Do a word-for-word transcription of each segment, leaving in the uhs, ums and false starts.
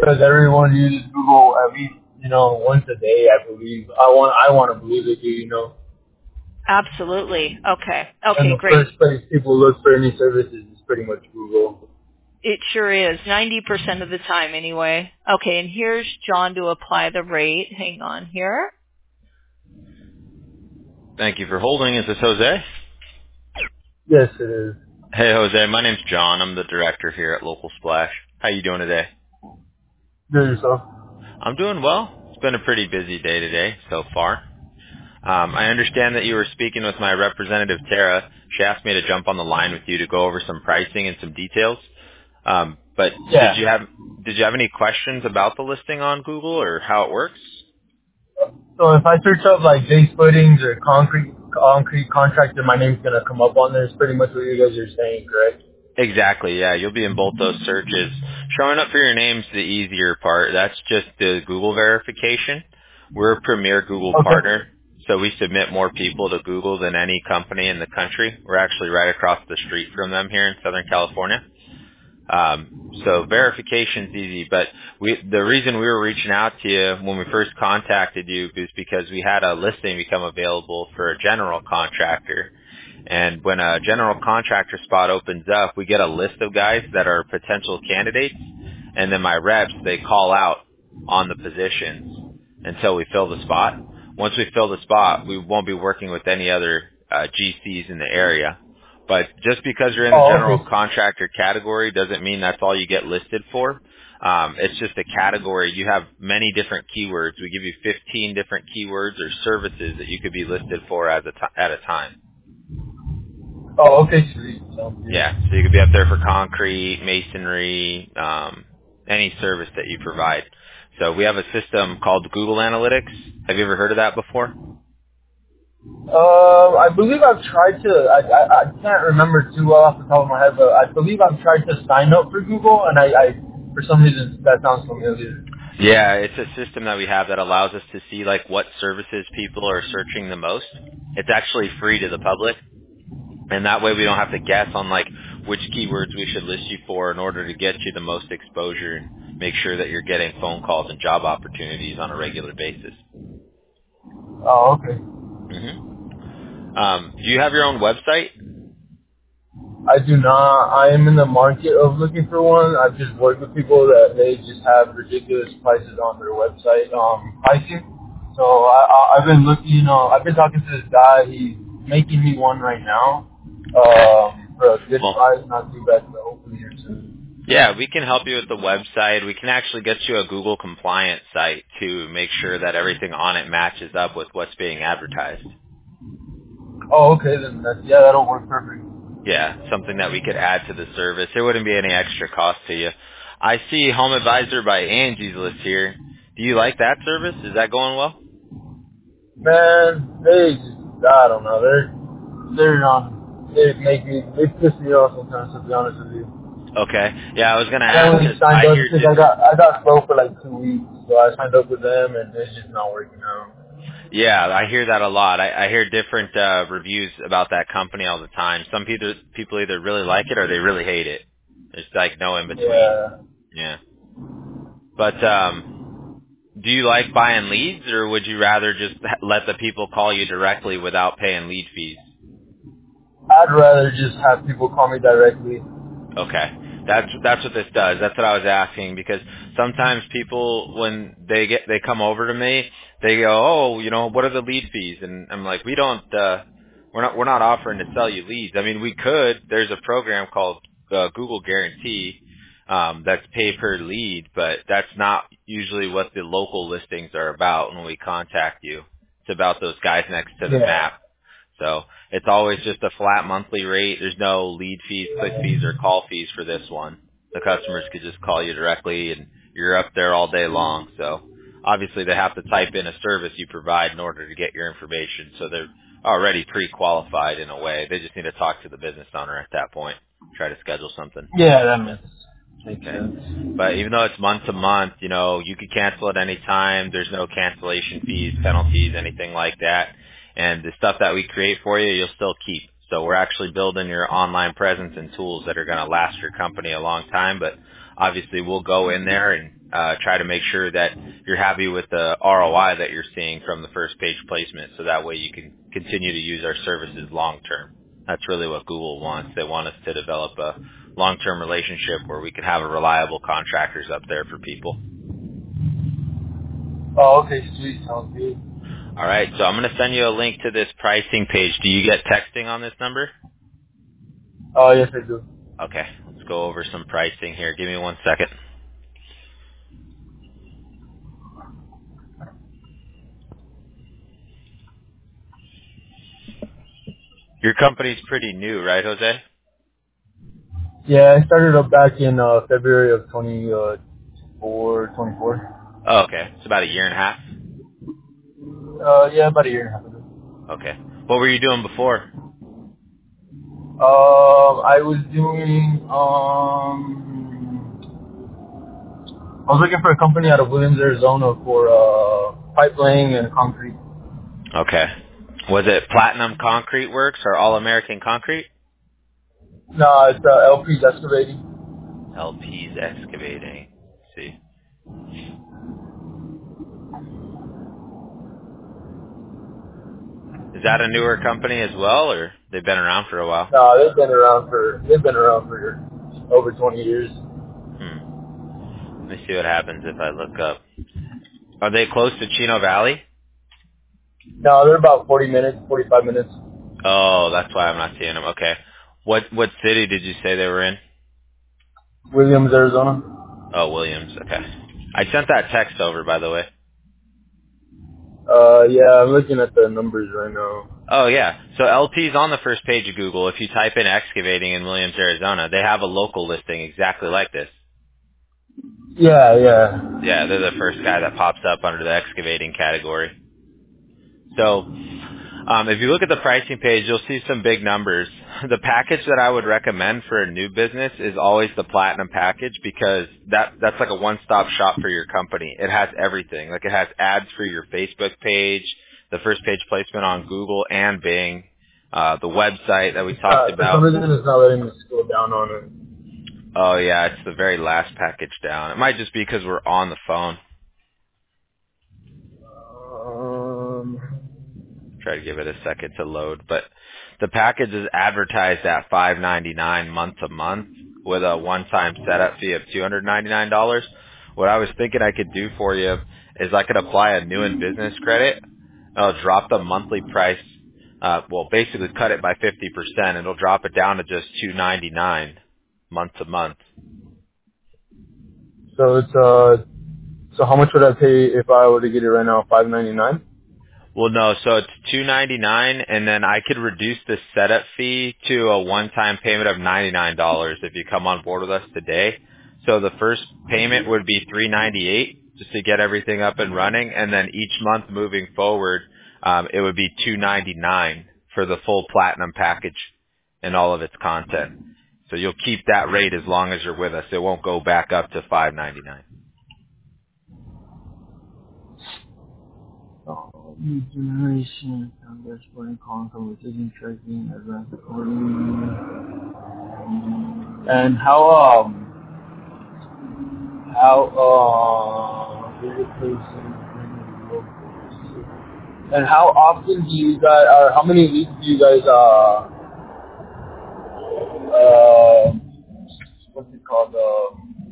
because everyone uses Google at least, you know, once a day, I believe. I want, I want to believe it, you know. Absolutely. Okay. And Okay, the great. first place people look for any services is pretty much Google. It sure is. ninety percent of the time anyway. Okay, and here's John to apply the rate. Hang on here. Thank you for holding. Is this Jose? Yes, it is. Hey, Jose. My name's John. I'm the director here at Local Splash. How you doing today? Do yourself. I'm doing well. It's been a pretty busy day today so far. Um, I understand that you were speaking with my representative, Tara. She asked me to jump on the line with you to go over some pricing and some details. Um, but did Yeah. you have did you have any questions about the listing on Google or how it works? So if I search up like base footings or concrete concrete contractor, my name's gonna come up on there. It's pretty much what you guys are saying, correct? Exactly, yeah. You'll be in both those searches. Showing up for your name's the easier part. That's just the Google verification. We're a premier Google Okay. partner, so we submit more people to Google than any company in the country. We're actually right across the street from them here in Southern California. Um, so verification's easy, but we, the reason we were reaching out to you when we first contacted you is because we had a listing become available for a general contractor. And when a general contractor spot opens up, we get a list of guys that are potential candidates, and then my reps, they call out on the positions until we fill the spot. Once we fill the spot, we won't be working with any other uh, G Cs in the area. But just because you're in the Oh, general okay. contractor category doesn't mean that's all you get listed for. Um, it's just a category. You have many different keywords. We give you fifteen different keywords or services that you could be listed for as a t- at a time. Oh, okay, sweet. Sounds good. Yeah, so you could be up there for concrete, masonry, um, any service that you provide. So we have a system called Google Analytics. Have you ever heard of that before? Um, I believe I've tried to. I, I I can't remember too well off the top of my head, but I believe I've tried to sign up for Google, and I, I for some reason that sounds familiar. Yeah, it's a system that we have that allows us to see like what services people are searching the most. It's actually free to the public, and that way we don't have to guess on like which keywords we should list you for in order to get you the most exposure and make sure that you're getting phone calls and job opportunities on a regular basis. Oh, okay. hmm Um, do you have your own website? I do not. I am in the market of looking for one. I've just worked with people that they just have ridiculous prices on their website, um, pricing. So I, I, I've been looking, you know, I've been talking to this guy. He's making me one right now, Okay. um, for a good Well, price, not too bad, but hopefully here soon. yeah, we can help you with the website. We can actually get you a Google compliant site to make sure that everything on it matches up with what's being advertised. Oh, okay, then that's, yeah, that'll work perfect. Yeah, something that we could add to the service. There wouldn't be any extra cost to you. I see Home Advisor by Angie's List here. Do you like that service? Is that going well? Man, they just, I don't know, they're, they're on, they make me, they piss me off sometimes, to be honest with you. Okay. Yeah, I was going to I ask only because signed I up hear because I different. got I got slow for like two weeks, so I signed up with them, and it's just not working out. Yeah, I hear that a lot. I, I hear different uh, reviews about that company all the time. Some people people either really like it or they really hate it. There's like no in between. Yeah, Yeah. But um, do you like buying leads, or would you rather just ha- let the people call you directly without paying lead fees? I'd rather just have people call me directly. Okay. That's that's what this does. That's what I was asking because sometimes people when they get they come over to me, they go, "Oh, you know, what are the lead fees?" And I'm like, "We don't uh we're not we're not offering to sell you leads. I mean, we could. There's a program called uh, Google Guarantee um that's pay per lead, but that's not usually what the local listings are about when we contact you. It's about those guys next to the Yeah, map. So it's always just a flat monthly rate. There's no lead fees, click fees, or call fees for this one. The customers could just call you directly, and you're up there all day long. So obviously they have to type in a service you provide in order to get your information. So they're already pre-qualified in a way. They just need to talk to the business owner at that point, try to schedule something. yeah, that makes makes Okay. sense. But even though it's month to month, you know, you could cancel at any time. There's no cancellation fees, penalties, anything like that. And the stuff that we create for you, you'll still keep. So we're actually building your online presence and tools that are going to last your company a long time. But obviously we'll go in there and uh, try to make sure that you're happy with the R O I that you're seeing from the first page placement, so that way you can continue to use our services long term. That's really what Google wants. They want us to develop a long-term relationship where we can have a reliable contractors up there for people. Oh, okay, sweet. Sounds good. All right, so I'm going to send you a link to this pricing page. Do you get texting on this number? Oh, yes, I do. Okay, let's go over some pricing here. Give me one second. Your company's pretty new, right, Jose? Yeah, I started up back in uh, February of twenty-four, twenty-four. Oh, okay. It's about a year and a half? Uh, yeah, about a year and a half ago. Okay. What were you doing before? Um, I was doing, um, I was looking for a company out of Williams, Arizona for uh, pipe laying and concrete. Okay. Was it Platinum Concrete Works or All American Concrete? No, it's uh, L P's Excavating. L P's Excavating. Let's see. Is that a newer company as well, or they've been around for a while? No, they've been around for they've been around for over twenty years. Hmm. Let me see what happens if I look up. Are they close to Chino Valley? No, they're about forty minutes, forty-five minutes. Oh, that's why I'm not seeing them. Okay. What what city did you say they were in? Williams, Arizona. Oh, Williams. Okay. I sent that text over, by the way. Uh, yeah, I'm looking at the numbers right now. Oh, yeah. So L P's on the first page of Google. If you type in excavating in Williams, Arizona, they have a local listing exactly like this. Yeah, yeah. Yeah, they're the first guy that pops up under the excavating category. So um, if you look at the pricing page, you'll see some big numbers. The package that I would recommend for a new business is always the Platinum package, because that that's like a one-stop shop for your company. It has everything. Like, it has ads for your Facebook page, the first page placement on Google and Bing, uh, the website that we talked Uh, for some about. reason, it's not letting me scroll down on it. Oh, yeah, it's the very last package down. It might just be because we're on the phone. Um, Try to give it a second to load, but the package is advertised at five ninety-nine month to month with a one-time setup fee of two hundred ninety-nine dollars. What I was thinking I could do for you is I could apply a new in business credit. I'll drop the monthly price, uh, well, basically cut it by fifty percent. It'll drop it down to just two ninety-nine month to month. so it's uh, so how much would I pay if I were to get it right now? Five ninety-nine. Well, no, so it's two ninety-nine, and then I could reduce the setup fee to a one-time payment of ninety-nine dollars if you come on board with us today. So the first payment would be three ninety-eight just to get everything up and running, and then each month moving forward, um, it would be two ninety-nine for the full Platinum package and all of its content. So you'll keep that rate as long as you're with us. It won't go back up to five ninety-nine. Oh, new generation, found dashboard and calling conversation tracking, advanced recording. And how um how uh and how often do you guys or how many leads do you guys uh uh what's it called uh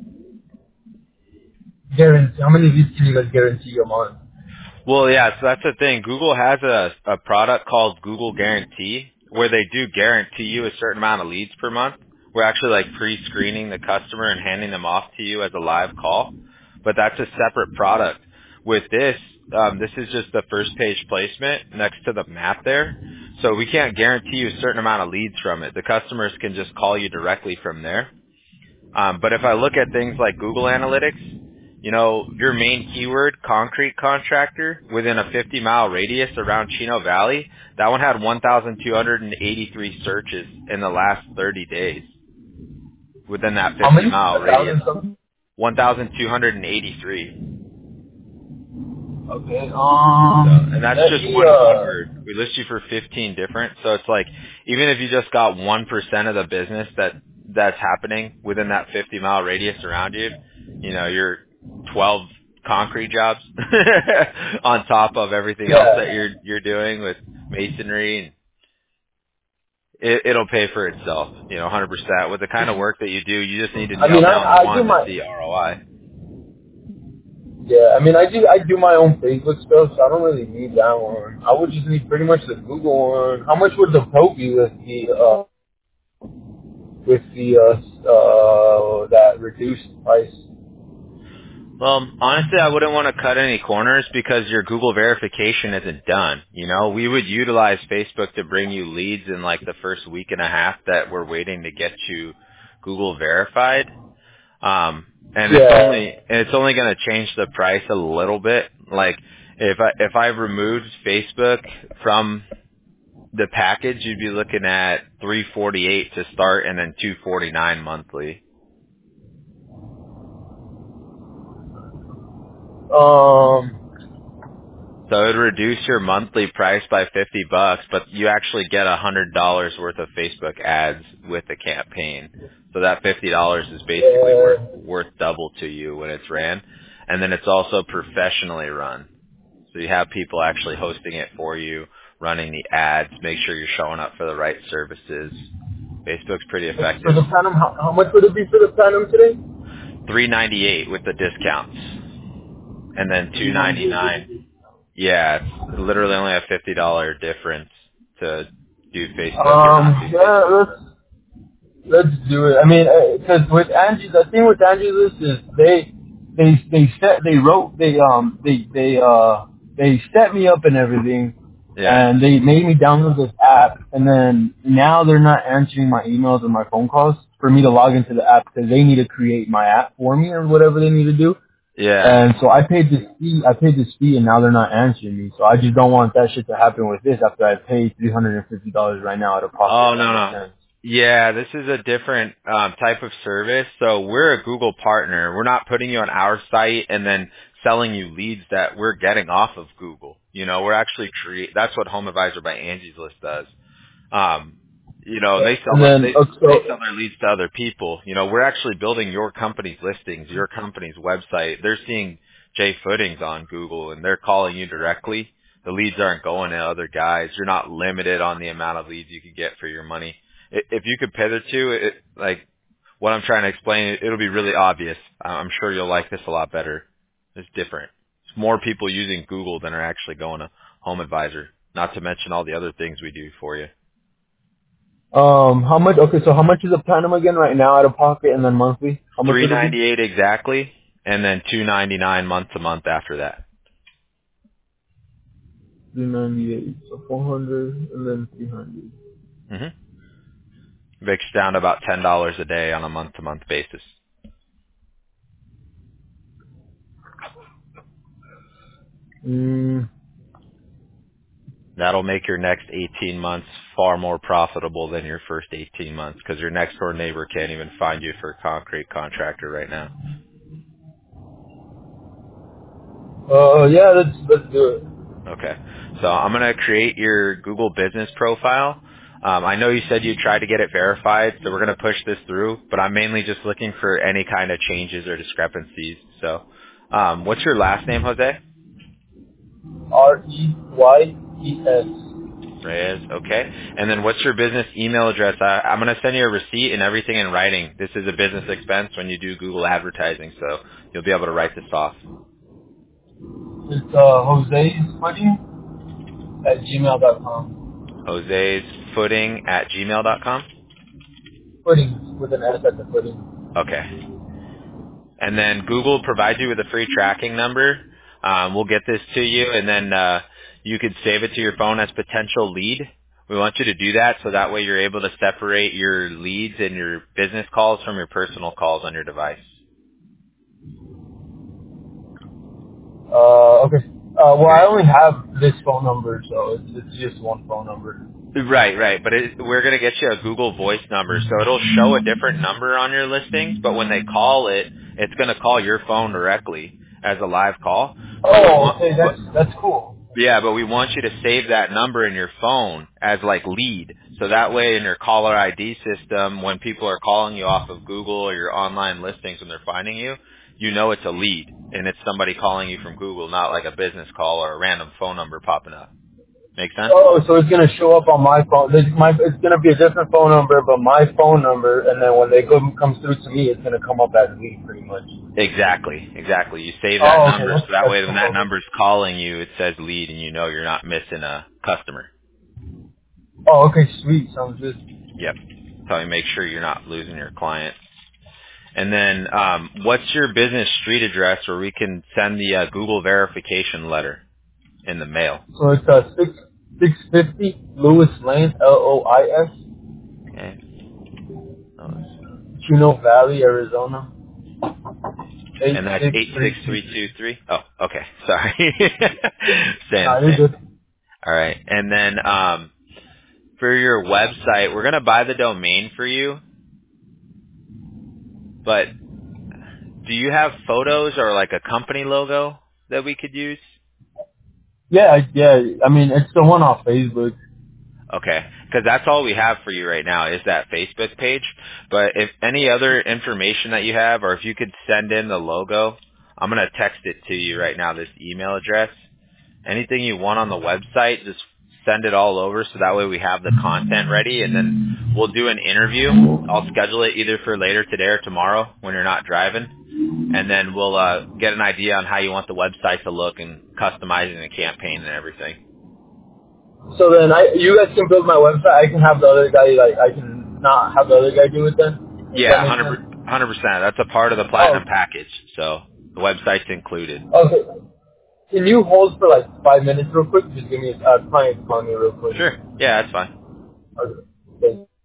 guarantee how many leads can you guys guarantee a month? Well, yeah, so that's the thing. Google has a, a product called Google Guarantee, where they do guarantee you a certain amount of leads per month. We're actually like pre-screening the customer and handing them off to you as a live call, but that's a separate product. With this, um, this is just the first page placement next to the map there, so we can't guarantee you a certain amount of leads from it. The customers can just call you directly from there. Um, but if I look at things like Google Analytics, you know, your main keyword, concrete contractor, within a fifty mile radius around Chino Valley, that one had one thousand two hundred eighty-three searches in the last thirty days within that fifty mile radius. one thousand two hundred eighty-three. Okay, um, So, and that's just me, one uh, keyword. We list you for fifteen different. So it's like, even if you just got one percent of the business that that's happening within that fifty mile radius around you, you know, your twelve concrete jobs on top of everything Yeah. else that you're you're doing with masonry, and it, it'll pay for itself, you know, one hundred percent. With the kind of work that you do, you just need to I nail mean, I, down I do one to my see R O I. yeah. I mean, I do I do my own Facebook stuff, so I don't really need that one. I would just need pretty much the Google one. How much would the Pro be with the uh with the uh uh that reduced price? Well, honestly, I wouldn't want to cut any corners because your Google verification isn't done. You know, we would utilize Facebook to bring you leads in like the first week and a half that we're waiting to get you Google verified. Um, and Yeah. it's only, and it's only going to change the price a little bit. Like if I, if I removed Facebook from the package, you'd be looking at three forty-eight to start and then two forty-nine monthly. Um. So it would reduce your monthly price by fifty bucks, but you actually get a hundred dollars worth of Facebook ads with the campaign. So that fifty dollars is basically Yeah. worth worth double to you when it's ran, and then it's also professionally run. So you have people actually hosting it for you, running the ads, make sure you're showing up for the right services. Facebook's pretty effective. For the Platinum, how, how much would it be for the Platinum today? Three ninety eight with the discounts, and then two ninety nine. Yeah, it's literally only a fifty dollar difference to do Facebook or not Um, do yeah, Facebook. let's let's do it. I mean, because with Angie, the thing with Angelus is they they they set they wrote they um they they uh they set me up and everything, Yeah, and they made me download this app, and then now they're not answering my emails or my phone calls for me to log into the app because they need to create my app for me or whatever they need to do. yeah. And so I paid this fee, I paid this fee and now they're not answering me. So I just don't want that shit to happen with this after I paid three hundred fifty dollars right now out of pocket, Oh, if that no, makes no. sense. Yeah, this is a different um, type of service. So we're a Google partner. We're not putting you on our site and then selling you leads that we're getting off of Google. You know, we're actually create. That's what Home Advisor by Angie's List does. Um, you know, they sell And them, then, they uh, they so, sell their leads to other people. You know, we're actually building your company's listings, your company's website. They're seeing Jay Footings on Google, and they're calling you directly. The leads aren't going to other guys. You're not limited on the amount of leads you can get for your money. I- If you compare the two, it, like what I'm trying to explain, it'll be really obvious. I'm sure you'll like this a lot better. It's different. It's more people using Google than are actually going to Home Advisor. Not to mention all the other things we do for you. um, how much, okay, so how much is the Platinum again right now out of pocket and then monthly? How much Three would it be? ninety eight exactly, and then two ninety nine month to month after that. three ninety-eight, so four hundred and then three hundred. Mm-hmm. Breaks down to about ten dollars a day on a month to month basis. Mm, That'll make your next eighteen months far more profitable than your first eighteen months because your next door neighbor can't even find you for a concrete contractor right now. uh, yeah, let's, let's do it. Okay. So I'm going to create your Google business profile. Um, I know you said you tried to get it verified, so we're going to push this through, but I'm mainly just looking for any kind of changes or discrepancies. So um, what's your last name, Jose? R E Y E S. Reyes, okay. And then what's your business email address? I, I'm going to send you a receipt and everything in writing. This is a business expense when you do Google advertising, so you'll be able to write this off. It's, uh, Jose's Footing at gmail dot com. Jose's footing at gmail dot com? Footing, with an S at the footing. Okay. And then Google provides you with a free tracking number. Um, we'll get this to you, and then uh, you could save it to your phone as potential lead. We want you to do that so that way you're able to separate your leads and your business calls from your personal calls on your device. Uh, okay. Uh, well, I only have this phone number, so it's, it's just one phone number. Right, right. But it, we're going to get you a Google Voice number, so it'll show a different number on your listings, but when they call it, it's going to call your phone directly as a live call. But we Oh, want, okay, but that's that's cool. Yeah, but we want you to save that number in your phone as like lead. So that way in your caller I D system, when people are calling you off of Google or your online listings when they're finding you, you know it's a lead and it's somebody calling you from Google, not like a business call or a random phone number popping up. Make sense? Oh, so it's gonna show up on my phone. This, my, it's gonna be a different phone number, but my phone number, and then when they go comes through to me, it's gonna come up as me, pretty much. Exactly, exactly. You save that Oh, okay. number That's, so that that's way when that cool. number's calling you, it says lead and you know you're not missing a customer. Oh, okay, sweet. Sounds good. Yep. So you make sure you're not losing your client. And then, um, what's your business street address where we can send the uh, Google verification letter in the mail? So it's uh six six fifty Lewis Lane, L O I S, Okay. Oh, Chino Valley, Arizona. Eight and that's six eight three six two. three two three. Oh, okay. Sorry. Same, Nah, you're same. good. All right. And then, um, for your website, we're gonna buy the domain for you. But do you have photos or like a company logo that we could use? Yeah, I- yeah. I mean, it's the one off Facebook. Okay, because that's all we have for you right now is that Facebook page. But if any other information that you have, or if you could send in the logo, I'm going to text it to you right now, this email address. Anything you want on the website, just send it all over so that way we have the content ready, and then we'll do an interview. I'll schedule it either for later today or tomorrow when you're not driving, and then we'll uh, get an idea on how you want the website to look and customizing the campaign and everything. So then, I you guys can build my website. I can have the other guy like I can not have the other guy do it then. If that Yeah, makes one sense. hundred percent. That's a part of the Oh, platinum package, so the website's included. okay. Can you hold for like five minutes real quick? Just give me a uh, client calling me real quick. Sure. Yeah, that's fine. Okay. Thank you.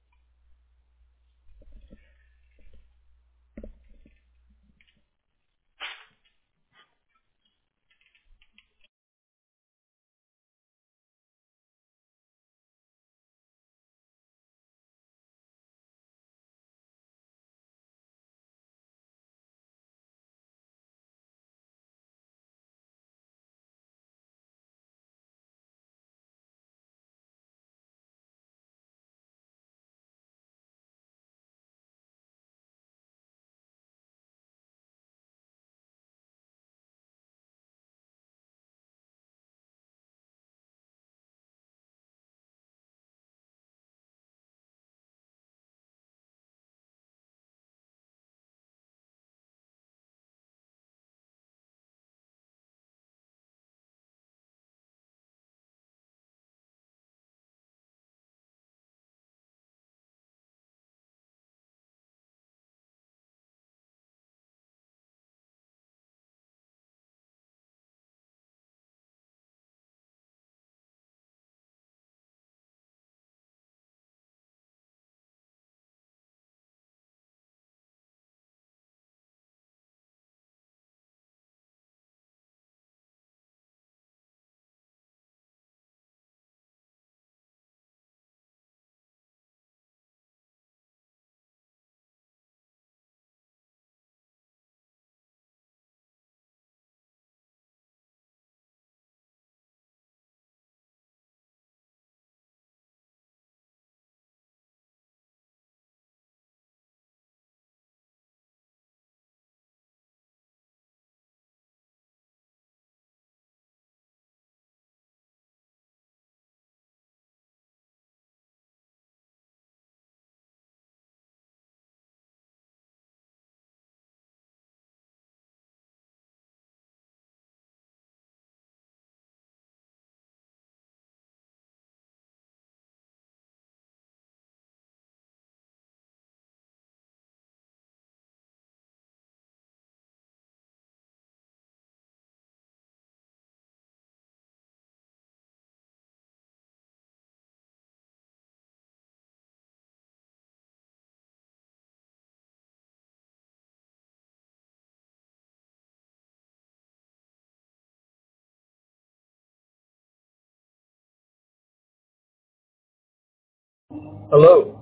Hello.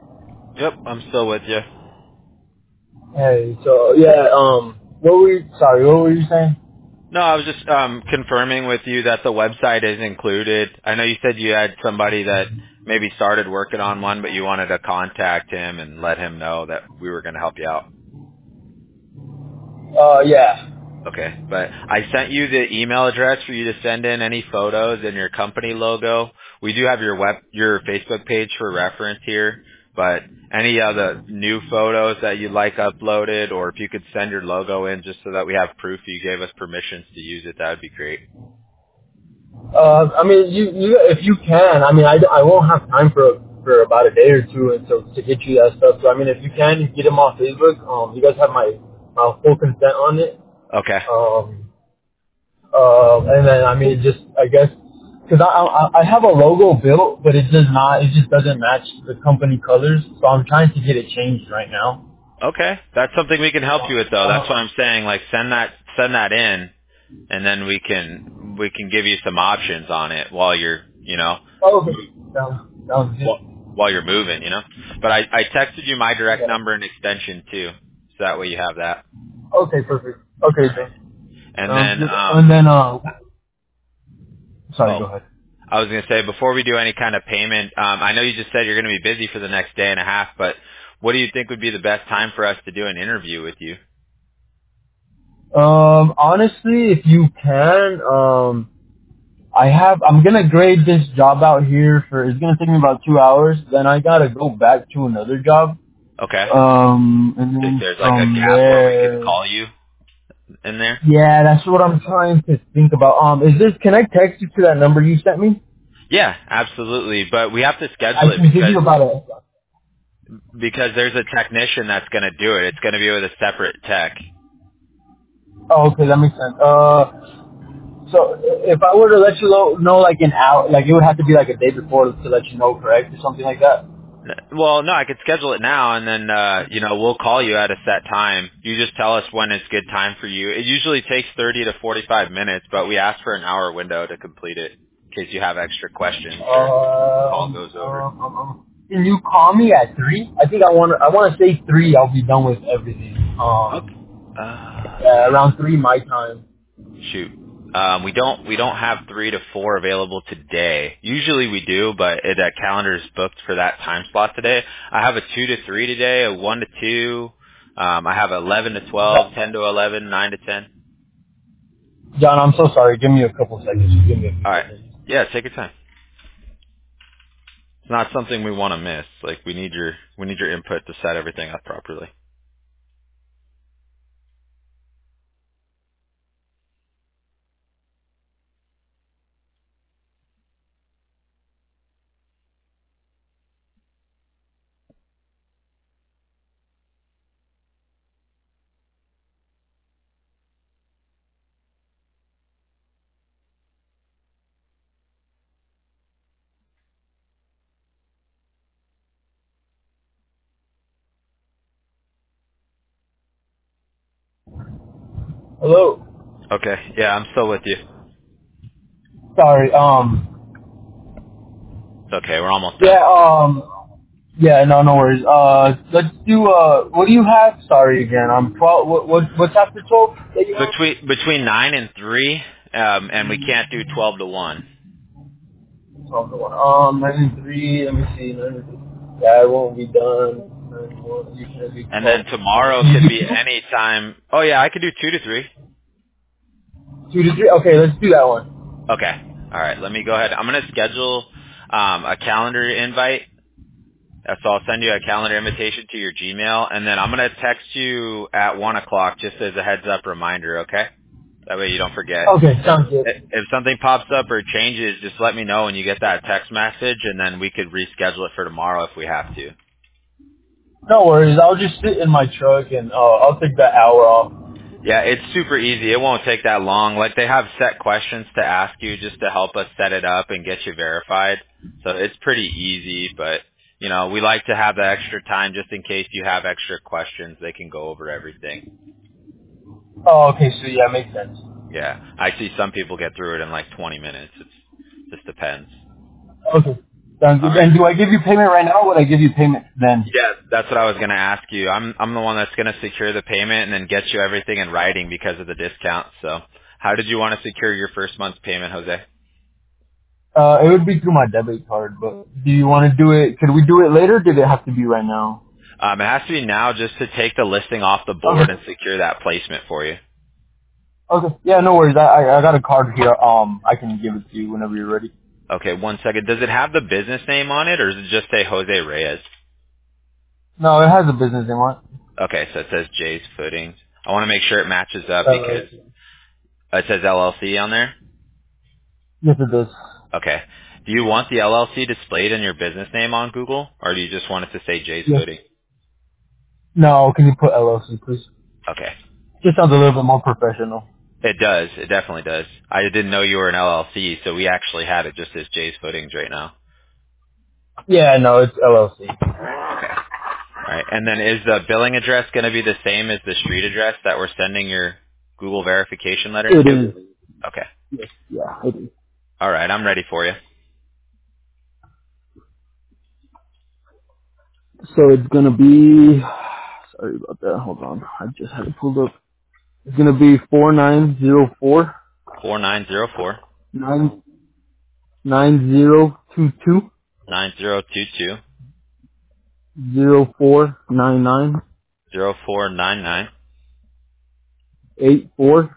Yep, I'm still with you. Hey. So yeah. Um. What were you? Sorry. What were you saying? No, I was just um, confirming with you that the website is included. I know you said you had somebody that maybe started working on one, but you wanted to contact him and let him know that we were going to help you out. Uh, yeah. Okay, but I sent you the email address for you to send in any photos and your company logo. We do have your web, your Facebook page for reference here, but any other new photos that you'd like uploaded, or if you could send your logo in just so that we have proof you gave us permissions to use it, that would be great. Uh, I mean, you, you, if you can, I mean, I, I won't have time for for about a day or two until to get you that stuff. So I mean, if you can get them off Facebook, um, you guys have my uh, full consent on it. Okay. Um, uh, and then I mean, just I guess because I, I I have a logo built, but it does not, it just doesn't match the company colors. So I'm trying to get it changed right now. Okay, that's something we can help you with, though. That's Uh, what I'm saying. Like, send that send that in, and then we can we can give you some options on it while you're you know oh, okay. Sounds, sounds good. while, while you're moving, you know. But I I texted you my direct Yeah. number and extension too, so that way you have that. Okay, perfect. Okay, then. And Sounds then good. um And then, uh, sorry, oh, go ahead. I was gonna say before we do any kind of payment, um, I know you just said you're gonna be busy for the next day and a half, but what do you think would be the best time for us to do an interview with you? Um, honestly, if you can, um, I have, I'm gonna grade this job out here for, it's gonna take me about two hours, then I gotta go back to another job. Okay. Um, and Think then there's like a from gap where we could there, call you in there? yeah, that's what I'm trying to think about. Um, is this, can I text you to that number you sent me? Yeah, absolutely. But we have to I schedule it can give because you about a, because there's a technician that's going to do it. It's going to be with a separate tech. oh, okay, that makes sense. Uh, so if I were to let you know, know like an hour, like it would have to be like a day before to let you know, correct, or something like that? Well, no, I could schedule it now, and then uh, you know we'll call you at a set time. You just tell us when it's good time for you. It usually takes thirty to forty-five minutes, but we ask for an hour window to complete it in case you have extra questions or the call Um, goes over. um, um, um, can you call me at three? I think I want to. I want to say three. I'll be done with everything. Okay. Um, Uh, yeah, around three my time. shoot. Um, we don't we don't have three to four available today. Usually we do, but it, that calendar is booked for that time slot today. I have a two to three today, a one to two. Um, I have eleven to twelve, ten to eleven, nine to ten. John, I'm so sorry. Give me a couple seconds. Just give me a few All right. seconds. Yeah, take your time. It's not something we want to miss. Like we need your we need your input to set everything up properly. Hello. Okay. Yeah, I'm still with you. Sorry. Um. It's okay. We're almost done. Yeah. Um. Yeah. No. No worries. Uh. Let's do. Uh. What do you have? Sorry again. I'm twelve. What. What. What's after twelve that you have? Between between nine and three, um, and we can't do twelve to one. Twelve to one. Um. Nine and three. Let me see. Nine and three. Yeah, it won't be done. Nine and one. You can do And twelve. then tomorrow could be any time. Oh yeah, I could do two to three. Two to three? Okay, let's do that one. Okay. All right. Let me go ahead. I'm gonna schedule um, a calendar invite. Uh, So I'll send you a calendar invitation to your Gmail, and then I'm gonna text you at one o'clock just as a heads up reminder. Okay. That way you don't forget. Okay, sounds good. I- If something pops up or changes, just let me know when you get that text message, and then we could reschedule it for tomorrow if we have to. No worries. I'll just sit in my truck and uh, I'll take that hour off. Yeah, it's super easy. It won't take that long. Like they have set questions to ask you just to help us set it up and get you verified. So it's pretty easy, but you know, we like to have the extra time just in case you have extra questions. They can go over everything. Oh, okay. So yeah, makes sense. Yeah, I see some people get through it in like twenty minutes. It's just depends. Okay, sounds All good. right. And do I give you payment right now, or would I give you payment then? Yeah, that's what I was going to ask you. I'm I'm the one that's going to secure the payment and then get you everything in writing because of the discount. So How did you want to secure your first month's payment, Jose? Uh, it would be through my debit card, but do you want to do it? Could we do it later? Or did it have to be right now? Um, it has to be now just to take the listing off the board Okay. and secure that placement for you. Okay. Yeah, no worries. I, I I got a card here. Um, I can give it to you whenever you're ready. Okay, one second. Does it have the business name on it, or does it just say Jose Reyes? No, it has a business name on it. Okay, so it says Jay's Footings. I want to make sure it matches up Uh, because it says L L C on there. yes, it does. Okay. Do you want the L L C displayed in your business name on Google, or do you just want it to say Jay's Yes. Footing? No, can you put L L C, please? Okay. Just sounds a little bit more professional. It does. It definitely does. I didn't know you were an L L C, so we actually had it just as Jay's Footings right now. Yeah, no, it's L L C. Okay. All right. And then is the billing address going to be the same as the street address that we're sending your Google verification letters It to? is. Okay. Yes, yeah, it is. All right. I'm ready for you. So it's gonna be. Sorry about that. Hold on. I just had it pulled up. It's gonna be four nine zero four four nine zero four nine nine zero two two nine zero two two zero four nine nine zero four nine nine eight four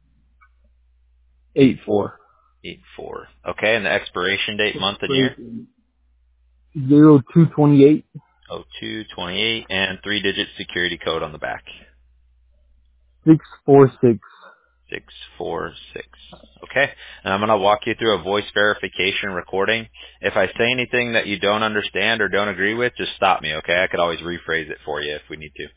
eight four. eight four. Okay. And the expiration date, month and year? Zero two twenty eight oh two twenty-eight, and three-digit security code on the back. six four six. six four six. Okay. And I'm going to walk you through a voice verification recording. If I say anything that you don't understand or don't agree with, just stop me, okay? I could always rephrase it for you if we need to.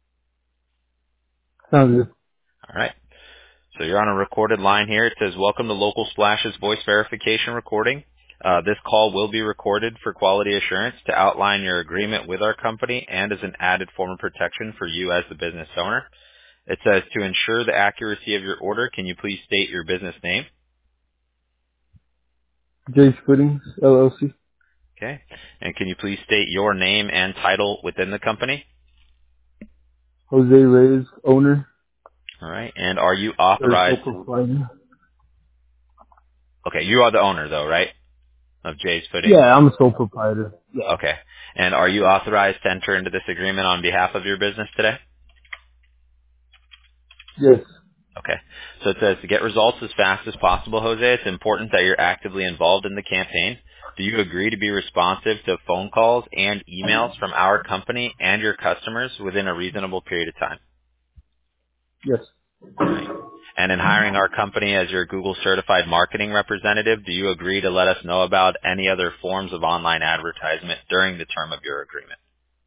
Sounds good. All right. So you're on a recorded line here. It says, welcome to Local Splash's voice verification recording. Uh, this call will be recorded for quality assurance to outline your agreement with our company and as an added form of protection for you as the business owner. It says, to ensure the accuracy of your order, can you please state your business name? Jay's Footings L L C. Okay. And can you please state your name and title within the company? Jose Reyes, owner All right. And are you or authorized? sole proprietor. Okay. You are the owner, though, right? Of Jay's Footing? Yeah, I'm a sole proprietor. Yeah. Okay. And are you authorized to enter into this agreement on behalf of your business today? Yes. Okay. So it says to get results as fast as possible, Jose, it's important that you're actively involved in the campaign. Do you agree to be responsive to phone calls and emails from our company and your customers within a reasonable period of time? Yes. All right. And in hiring our company as your Google certified marketing representative, do you agree to let us know about any other forms of online advertisement during the term of your agreement?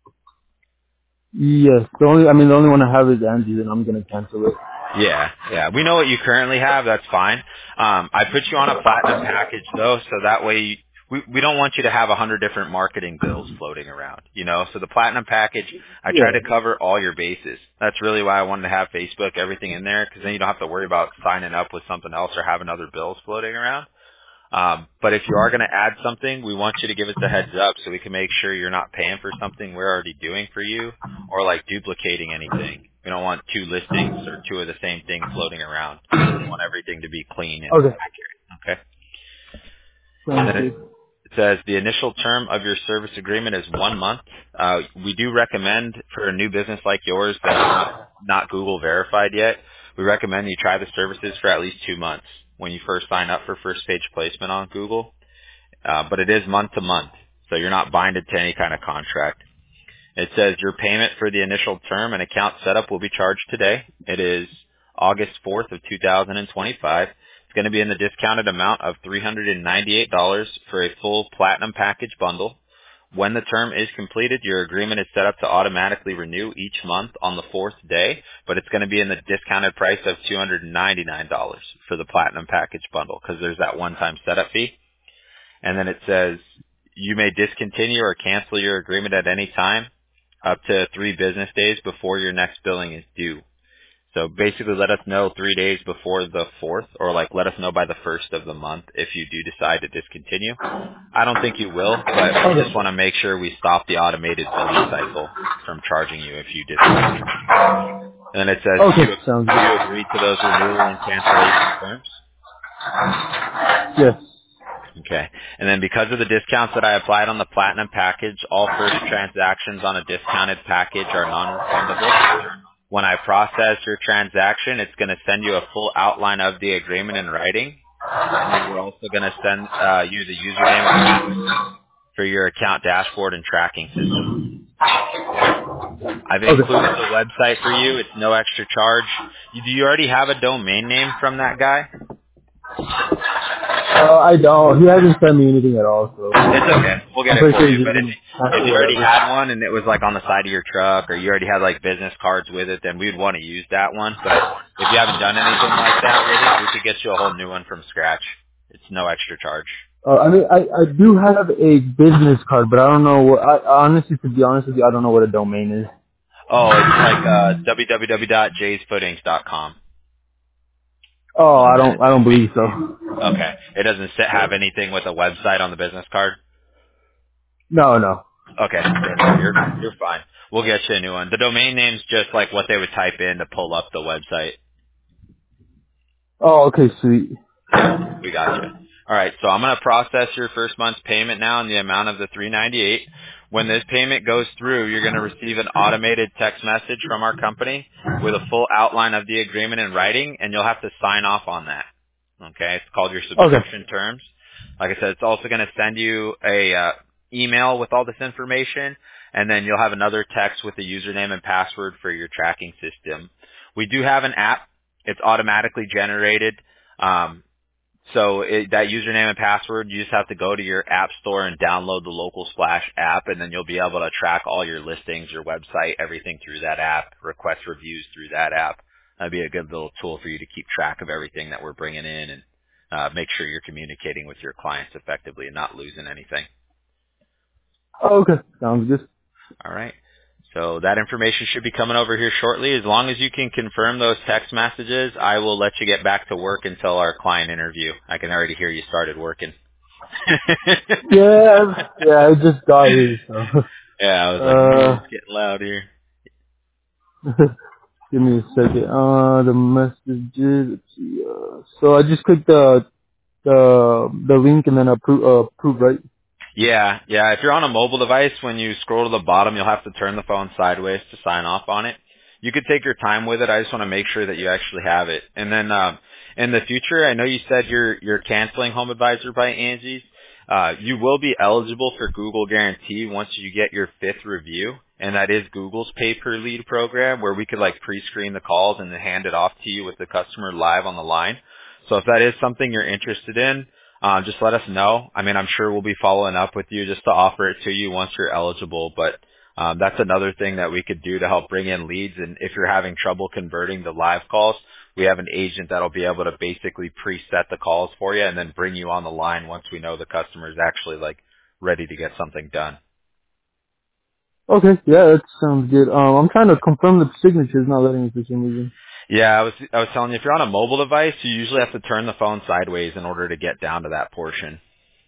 Yes. The only, I mean, the only one I have is Angie, and I'm gonna cancel it. Yeah, yeah. We know what you currently have. That's fine. Um, I put you on a platinum package though, so that way you, we we don't want you to have a hundred different marketing bills floating around. You know, so the platinum package, I try to Yeah. cover all your bases. That's really why I wanted to have Facebook, everything in there, because then you don't have to worry about signing up with something else or having other bills floating around. Um, but if you are going to add something, we want you to give us a heads up so we can make sure you're not paying for something we're already doing for you or like duplicating anything. We don't want two listings or two of the same thing floating around. We want everything to be clean and Okay. accurate. Okay. And Sounds then it, good. it says the initial term of your service agreement is one month. Uh, we do recommend for a new business like yours that's not, not Google verified yet, we recommend you try the services for at least two months when you first sign up for first page placement on Google. Uh, but it is month to month, so you're not binded to any kind of contract. It says your payment for the initial term and account setup will be charged today. It is August fourth of two thousand twenty-five. It's going to be in the discounted amount of three hundred ninety-eight dollars for a full platinum package bundle. When the term is completed, your agreement is set up to automatically renew each month on the fourth day, but it's going to be in the discounted price of two hundred ninety-nine dollars for the platinum package bundle because there's that one-time setup fee. And then it says you may discontinue or cancel your agreement at any time up to three business days before your next billing is due. So basically let us know three days before the fourth, or like let us know by the first of the month if you do decide to discontinue. I don't think you will, but we just want to make sure we stop the automated billing cycle from charging you if you discontinue. And then it says, Okay, do you, sounds do you good. agree to those renewal and cancellation terms? Yes. Okay. And then because of the discounts that I applied on the Platinum package, all first transactions on a discounted package are non-refundable. When I process your transaction, it's going to send you a full outline of the agreement in writing. And then we're also going to send uh, you the username and password for your account dashboard and tracking system. I've Okay. included the website for you. It's no extra charge. You, do you already have a domain name from that guy? Uh, I don't. He hasn't sent me anything at all, so. It's okay. We'll get I'm it pretty for sure you. he's But just if, gonna pass if it you already whatever. had one and it was like on the side of your truck or you already had like business cards with it, then we'd want to use that one. But if you haven't done anything like that with it, we could get you a whole new one from scratch. It's no extra charge. Uh, I mean, I, I do have a business card, but I don't know what, I honestly, to be honest with you, I don't know what a domain is. Oh, it's like uh, w w w dot jays footings dot com. Oh, I'll I send it don't, I to don't you. believe so. Okay. It doesn't sit, have anything with a website on the business card? No, no. Okay. Yeah, no, you're, you're fine. We'll get you a new one. The domain name's just like what they would type in to pull up the website. Oh, okay, sweet. Yeah, we got you. All right, so I'm going to process your first month's payment now in the amount of the three ninety-eight. When this payment goes through, you're going to receive an automated text message from our company with a full outline of the agreement in writing, and you'll have to sign off on that. Okay, it's called your Okay. subscription terms. Like I said, it's also going to send you a uh, email with all this information, and then you'll have another text with the username and password for your tracking system. We do have an app. It's automatically generated. Um, So it, that username and password, you just have to go to your app store and download the Local Splash app, and then you'll be able to track all your listings, your website, everything through that app, request reviews through that app. That'd be a good little tool for you to keep track of everything that we're bringing in and uh, make sure you're communicating with your clients effectively and not losing anything. Okay, sounds good. All right. So that information should be coming over here shortly. As long as you can confirm those text messages, I will let you get back to work until our client interview. I can already hear you started working. Yeah, yeah, I just got here, so. Yeah, I was like, man, Uh, it's getting loud here. give me a second. Uh, the messages, let's see, uh, so I just clicked the, the, the link and then approve, uh, approve, right? Yeah, yeah. If you're on a mobile device, when you scroll to the bottom, you'll have to turn the phone sideways to sign off on it. You could take your time with it. I just want to make sure that you actually have it. And then um, in the future, I know you said you're you're canceling Home Advisor by Angie's. Uh, you will be eligible for Google Guarantee once you get your fifth review, and that is Google's pay per lead program, where we could like pre-screen the calls and then hand it off to you with the customer live on the line. So if that is something you're interested in, Um, just let us know. I mean, I'm sure we'll be following up with you just to offer it to you once you're eligible. But um, that's another thing that we could do to help bring in leads. And if you're having trouble converting the live calls, we have an agent that'll be able to basically preset the calls for you and then bring you on the line once we know the customer is actually like ready to get something done. Okay, yeah, that sounds good. Um, I'm trying to confirm the signature's not letting me for some reason. Yeah, I was I was telling you, if you're on a mobile device, you usually have to turn the phone sideways in order to get down to that portion.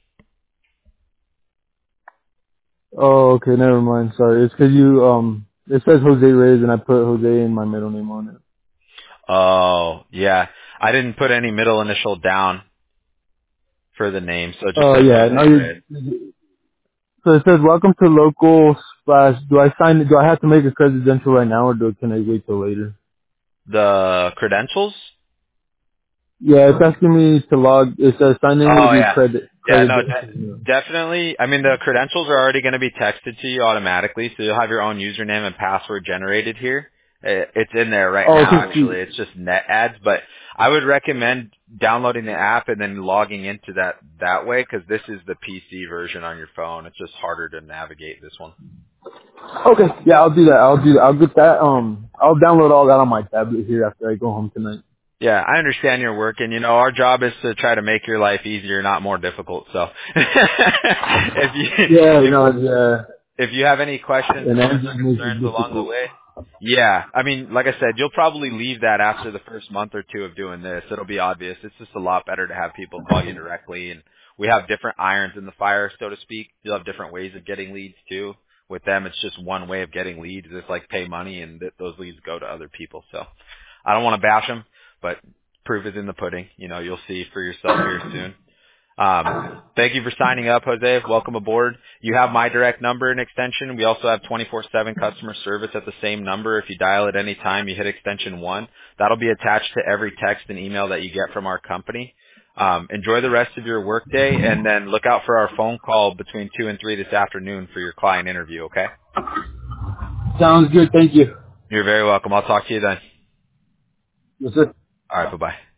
Oh, okay, never mind, sorry. It's 'cause you, um, it says Jose Reyes and I put Jose and my middle name on it. Oh, yeah. I didn't put any middle initial down for the name, so it just Oh, says yeah, now Jose Reyes. you, so it says welcome to local splash. Do I sign, do I have to make a credential right now or do, can I wait till later? The credentials? Yeah, it's asking me to log, it says sign in with Oh your yeah, credit, yeah. credit. No, de- definitely. I mean, the credentials are already going to be texted to you automatically, so you'll have your own username and password generated here. Uh, It's in there right Oh, now. okay, Actually, sweet. it's just net ads, but I would recommend downloading the app and then logging into that that way because this is the P C version on your phone. It's just harder to navigate this one. Okay, yeah, I'll do that. I'll do that. I'll get that. Um, I'll download all that on my tablet here after I go home tonight. Yeah, I understand you're working. You know, our job is to try to make your life easier, not more difficult. So, if you Yeah, if no, yeah. if you have any questions And or that just makes it concerns along the difficult. way, yeah, I mean, like I said, you'll probably leave that after the first month or two of doing this. It'll be obvious. It's just a lot better to have people call you directly, and we have different irons in the fire, so to speak. You'll have different ways of getting leads too. with them, it's just one way of getting leads. It's like pay money and th- those leads go to other people. So I don't want to bash them, but proof is in the pudding. You know, you'll see for yourself here soon. Um, thank you for signing up, Jose. Welcome aboard. You have my direct number and extension. We also have twenty-four seven customer service at the same number. If you dial at any time, you hit extension one. That'll be attached to every text and email that you get from our company. Um, enjoy the rest of your workday, and then look out for our phone call between two and three this afternoon for your client interview, okay? Sounds good. Thank you. You're very welcome. I'll talk to you then. Yes, sir. All right, bye-bye.